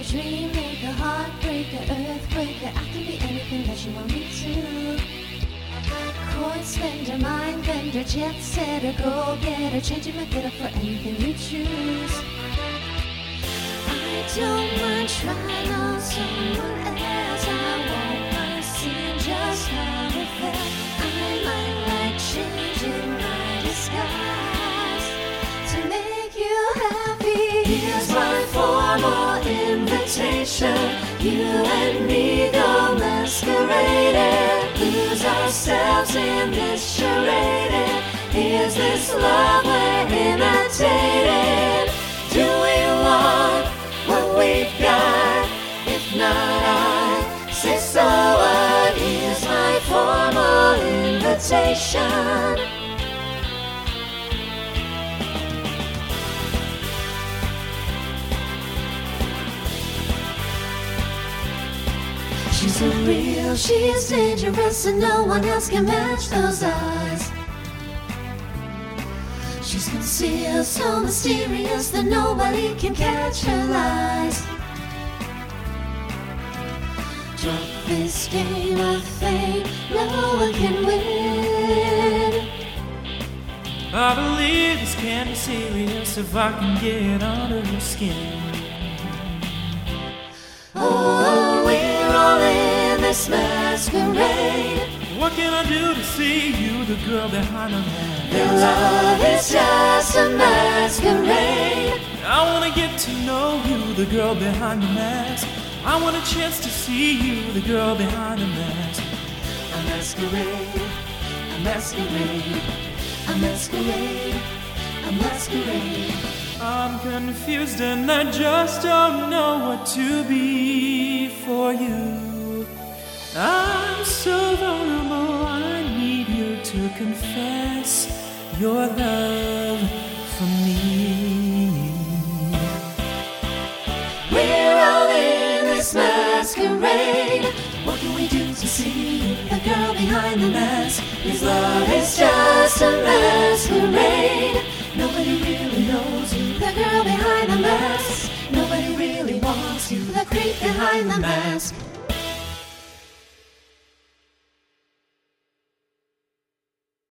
dream maker, heartbreaker, earthquaker. I can be anything that you want me to. Coin spender, mind bender, jet setter, go getter, changing my getter for anything you choose. I don't mind trying on someone else. I won't mind seeing just how it felt. I might like changing my disguise to make you happy. Here's my formal invitation. You and me go masquerading, lose ourselves in this charade. Is this love we're imitating? Do we want what we've got? If not, I say so what? Here's my formal invitation. She's so real, she's dangerous, and no one else can match those eyes. She's concealed, so mysterious that nobody can catch her lies. Drop this game of fame, no one can win. I believe this can be serious if I can get under her skin. Oh, we're all in this masquerade. What can I do to see you, the girl behind the mask? Their love is just a masquerade. I wanna get to know you, the girl behind the mask. I want a chance to see you, the girl behind the mask. A masquerade, a masquerade, a masquerade, a masquerade. I'm confused and I just don't know what to be for you. I'm so vulnerable, I need you to confess your love for me. We're all in this masquerade. What can we do to see the girl behind the mask? His love is just a masquerade. Nobody really knows you, the girl behind the mask. Nobody really wants you, the creep behind the mask.